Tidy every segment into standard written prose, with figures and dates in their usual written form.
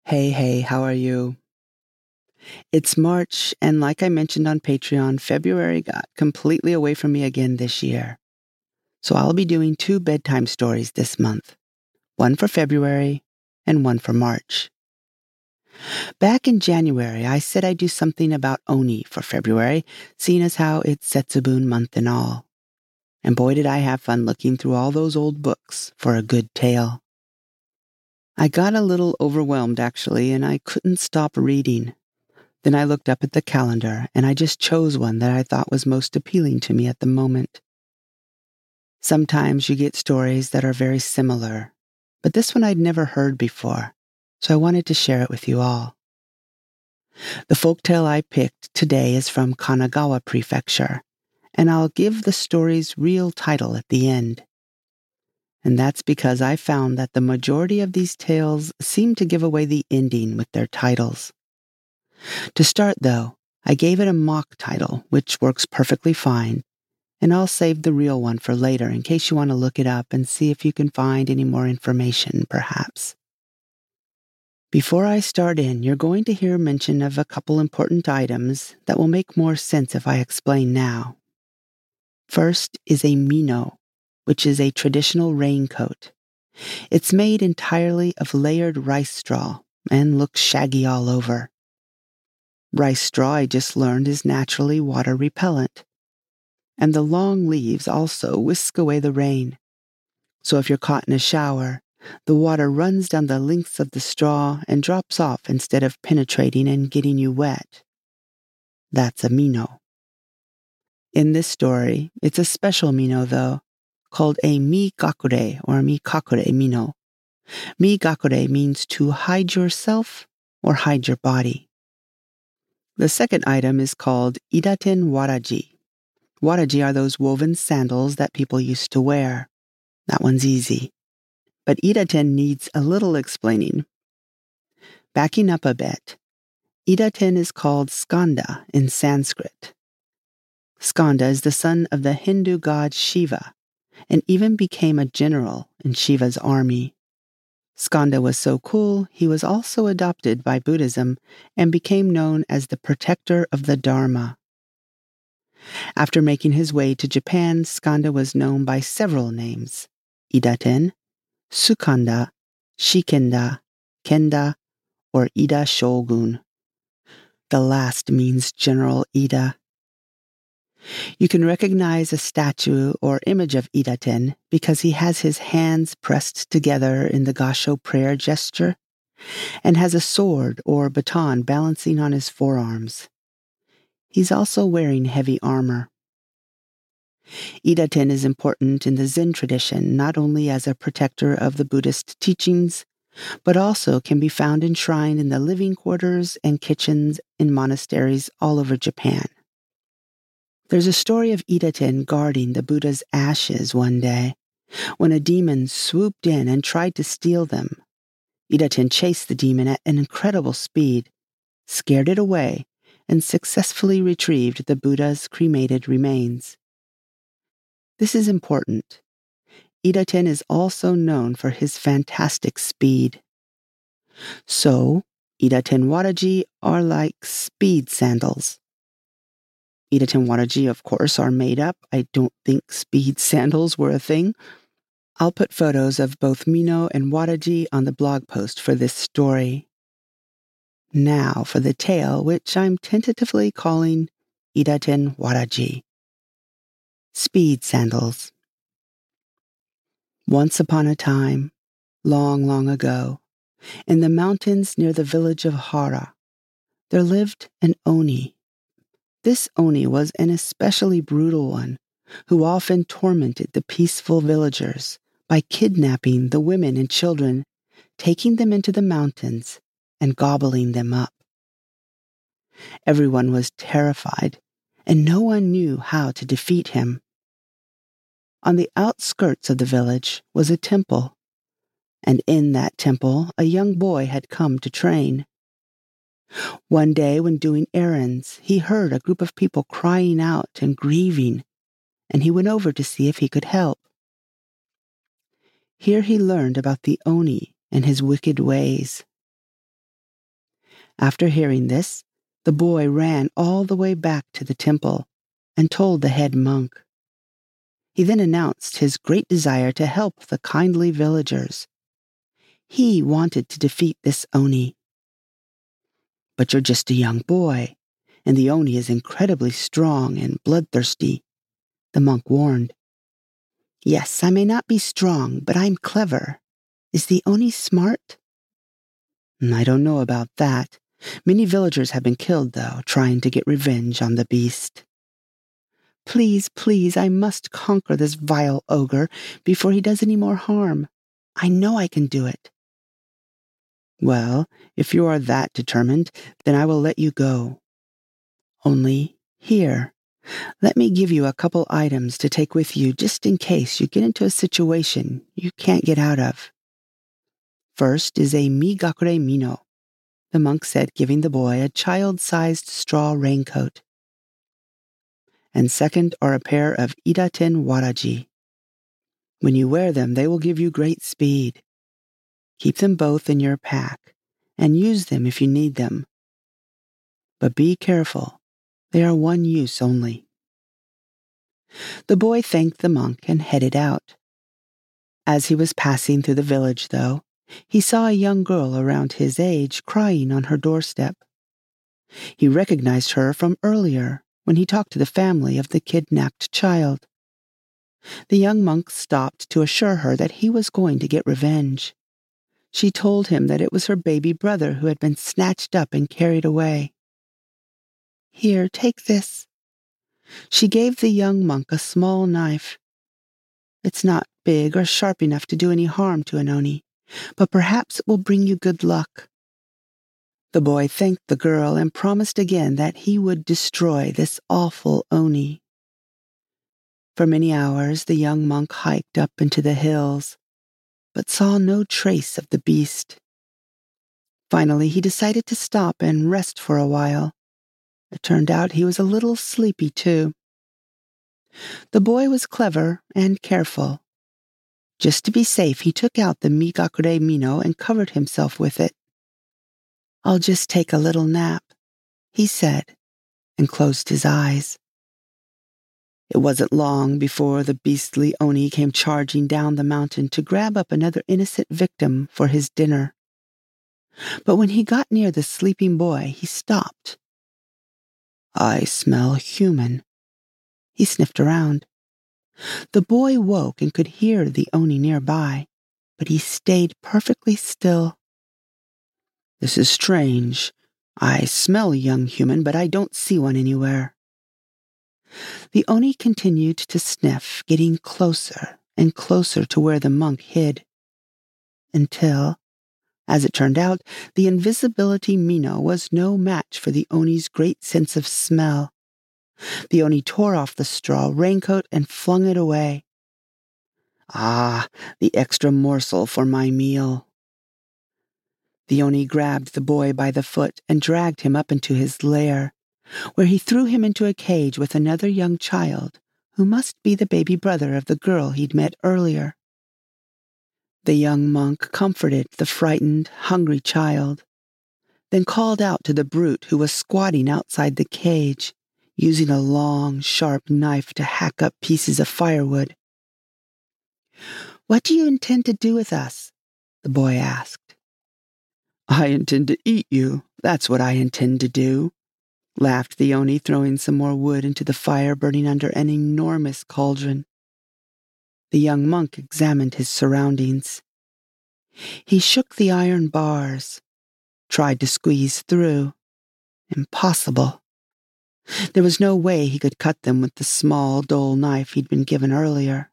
Hey, how are you? It's March, and like I mentioned on Patreon, February got completely away from me again this year. So I'll be doing two bedtime stories this month, one for February and one for March. Back in January, I said I'd do something about Oni for February, seeing as how it's Setsubun month and all. And boy, did I have fun looking through all those old books for a good tale. I got a little overwhelmed, actually, and I couldn't stop reading. Then I looked up at the calendar, and I just chose one that I thought was most appealing to me at the moment. Sometimes you get stories that are very similar, but this one I'd never heard before, so I wanted to share it with you all. The folktale I picked today is from Kanagawa Prefecture, and I'll give the story's real title at the end. And that's because I found that the majority of these tales seem to give away the ending with their titles. To start, though, I gave it a mock title, which works perfectly fine, and I'll save the real one for later in case you want to look it up and see if you can find any more information, perhaps. Before I start in, you're going to hear mention of a couple important items that will make more sense if I explain now. First is a mino, which is a traditional raincoat. It's made entirely of layered rice straw and looks shaggy all over. Rice straw, I just learned, is naturally water repellent. And the long leaves also whisk away the rain. So if you're caught in a shower, the water runs down the lengths of the straw and drops off instead of penetrating and getting you wet. That's a mino. In this story, it's a special mino, though, called a mi-gakure or mi-kakure mino. Mi-gakure means to hide yourself or hide your body. The second item is called idaten waraji. Waraji are those woven sandals that people used to wear. That one's easy. But idaten needs a little explaining. Backing up a bit, idaten is called Skanda in Sanskrit. Skanda is the son of the Hindu god Shiva and even became a general in Shiva's army. Skanda was so cool, he was also adopted by Buddhism and became known as the protector of the Dharma. After making his way to Japan, Skanda was known by several names: Idaten, Sukanda, Shikenda, Kenda, or Ida Shogun. The last means General Ida. You can recognize a statue or image of Idaten because he has his hands pressed together in the Gasho prayer gesture and has a sword or baton balancing on his forearms. He's also wearing heavy armor. Idaten is important in the Zen tradition not only as a protector of the Buddhist teachings, but also can be found enshrined in the living quarters and kitchens in monasteries all over Japan. There's a story of Idaten guarding the Buddha's ashes one day, when a demon swooped in and tried to steal them. Idaten chased the demon at an incredible speed, scared it away, and successfully retrieved the Buddha's cremated remains. This is important. Idaten is also known for his fantastic speed. So, Idaten waraji are like speed sandals. Idaten waraji, of course, are made up. I don't think speed sandals were a thing. I'll put photos of both Mino and waraji on the blog post for this story. Now for the tale, which I'm tentatively calling Idaten waraji. Speed sandals. Once upon a time, long, long ago, in the mountains near the village of Hara, there lived an Oni. This Oni was an especially brutal one who often tormented the peaceful villagers by kidnapping the women and children, taking them into the mountains, and gobbling them up. Everyone was terrified, and no one knew how to defeat him. On the outskirts of the village was a temple, and in that temple a young boy had come to train. One day, when doing errands, he heard a group of people crying out and grieving, and he went over to see if he could help. Here he learned about the Oni and his wicked ways. After hearing this, the boy ran all the way back to the temple and told the head monk. He then announced his great desire to help the kindly villagers. He wanted to defeat this Oni. "But you're just a young boy, and the Oni is incredibly strong and bloodthirsty," the monk warned. "Yes, I may not be strong, but I'm clever. Is the Oni smart?" "I don't know about that. Many villagers have been killed, though, trying to get revenge on the beast." "Please, please, I must conquer this vile ogre before he does any more harm. I know I can do it." "Well, if you are that determined, then I will let you go. Only, here, let me give you a couple items to take with you just in case you get into a situation you can't get out of. First is a Migakure Mino," the monk said, giving the boy a child-sized straw raincoat. "And second are a pair of Idaten Waraji. When you wear them, they will give you great speed. Keep them both in your pack, and use them if you need them. But be careful, they are one use only." The boy thanked the monk and headed out. As he was passing through the village, though, he saw a young girl around his age crying on her doorstep. He recognized her from earlier when he talked to the family of the kidnapped child. The young monk stopped to assure her that he was going to get revenge. She told him that it was her baby brother who had been snatched up and carried away. "Here, take this." She gave the young monk a small knife. "It's not big or sharp enough to do any harm to an Oni, but perhaps it will bring you good luck." The boy thanked the girl and promised again that he would destroy this awful Oni. For many hours the young monk hiked up into the hills, but saw no trace of the beast. Finally, he decided to stop and rest for a while. It turned out he was a little sleepy, too. The boy was clever and careful. Just to be safe, he took out the Migakure Mino and covered himself with it. "I'll just take a little nap," he said, and closed his eyes. It wasn't long before the beastly Oni came charging down the mountain to grab up another innocent victim for his dinner. But when he got near the sleeping boy, he stopped. "I smell human." He sniffed around. The boy woke and could hear the Oni nearby, but he stayed perfectly still. "This is strange. I smell a young human, but I don't see one anywhere." The Oni continued to sniff, getting closer and closer to where the monk hid, until, as it turned out, the invisibility Mino was no match for the Oni's great sense of smell. The Oni tore off the straw raincoat and flung it away. "Ah, the extra morsel for my meal." The Oni grabbed the boy by the foot and dragged him up into his lair, where he threw him into a cage with another young child who must be the baby brother of the girl he'd met earlier. The young monk comforted the frightened, hungry child, then called out to the brute who was squatting outside the cage, using a long, sharp knife to hack up pieces of firewood. "What do you intend to do with us?" the boy asked. "I intend to eat you, that's what I intend to do," laughed the Oni, throwing some more wood into the fire burning under an enormous cauldron. The young monk examined his surroundings. He shook the iron bars, tried to squeeze through. Impossible. There was no way he could cut them with the small, dull knife he'd been given earlier.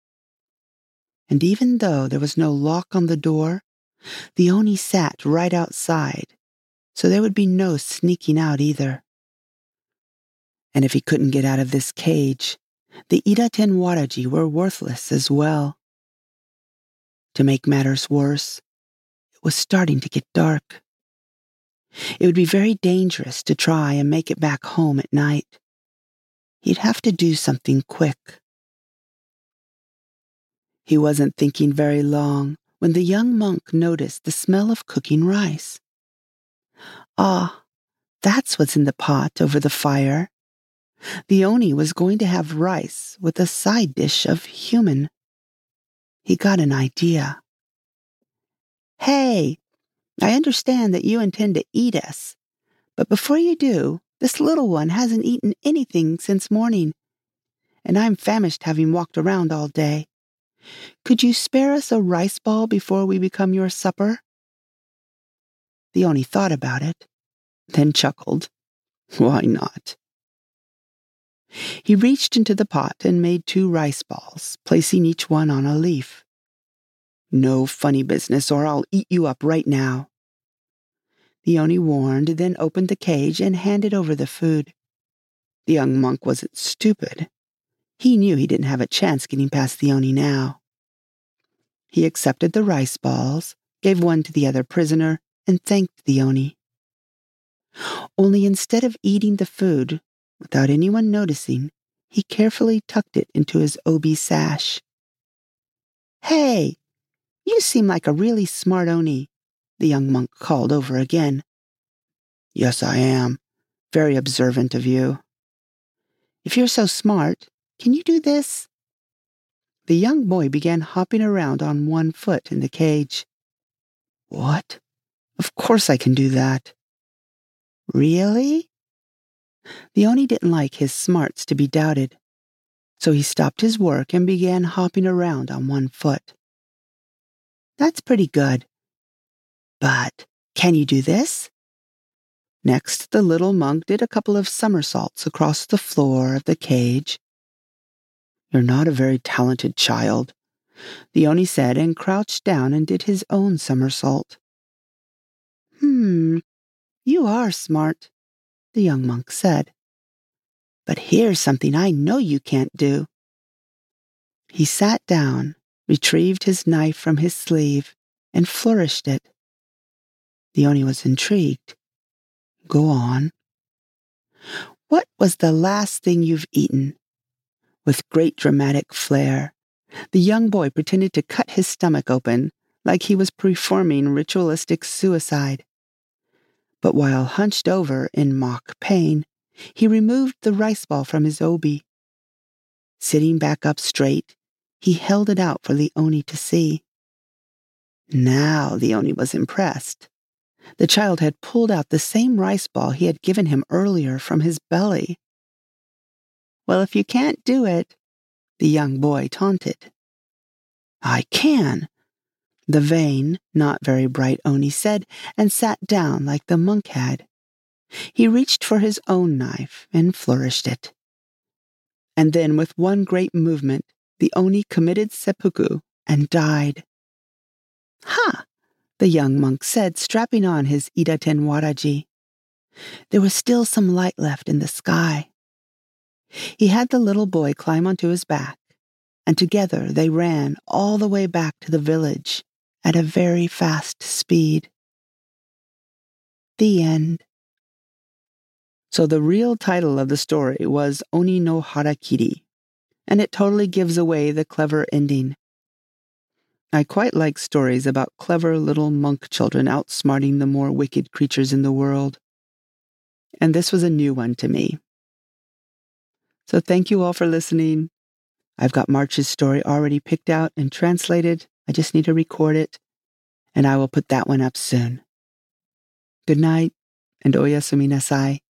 And even though there was no lock on the door, the Oni sat right outside, so there would be no sneaking out either. And if he couldn't get out of this cage, the Idaten Waraji were worthless as well. To make matters worse, it was starting to get dark. It would be very dangerous to try and make it back home at night. He'd have to do something quick. He wasn't thinking very long when the young monk noticed the smell of cooking rice. Ah, that's what's in the pot over the fire. The Oni was going to have rice with a side dish of human. He got an idea. Hey, I understand that you intend to eat us, but before you do, this little one hasn't eaten anything since morning, and I'm famished having walked around all day. Could you spare us a rice ball before we become your supper? The Oni thought about it, then chuckled. Why not? He reached into the pot and made 2 rice balls, placing each one on a leaf. No funny business, or I'll eat you up right now. The Oni warned, then opened the cage and handed over the food. The young monk wasn't stupid. He knew he didn't have a chance getting past the Oni now. He accepted the rice balls, gave one to the other prisoner, and thanked the Oni. Only instead of eating the food, without anyone noticing, he carefully tucked it into his obi sash. Hey, you seem like a really smart Oni, the young monk called over again. Yes, I am. Very observant of you. If you're so smart, can you do this? The young boy began hopping around on one foot in the cage. What? Of course I can do that. Really? The Oni didn't like his smarts to be doubted, so he stopped his work and began hopping around on one foot. That's pretty good. But can you do this? Next, the little monk did a couple of somersaults across the floor of the cage. You're not a very talented child, the Oni said, and crouched down and did his own somersault. You are smart, the young monk said. But here's something I know you can't do. He sat down, retrieved his knife from his sleeve, and flourished it. The Oni was intrigued. Go on. What was the last thing you've eaten? With great dramatic flair, the young boy pretended to cut his stomach open like he was performing ritualistic suicide. But while hunched over in mock pain, he removed the rice ball from his obi. Sitting back up straight, he held it out for the Oni to see. Now the Oni was impressed. The child had pulled out the same rice ball he had given him earlier from his belly. Well, if you can't do it, the young boy taunted. I can, the vain, not very bright Oni said, and sat down like the monk had. He reached for his own knife and flourished it. And then, with one great movement, the Oni committed seppuku and died. Ha! The young monk said, strapping on his Idaten Waraji. There was still some light left in the sky. He had the little boy climb onto his back, and together they ran all the way back to the village at a very fast speed. The end. So the real title of the story was Oni no Harakiri, and it totally gives away the clever ending. I quite like stories about clever little monk children outsmarting the more wicked creatures in the world. And this was a new one to me. So thank you all for listening. I've got March's story already picked out and translated. I just need to record it, and I will put that one up soon. Good night, and oyasumi nasai.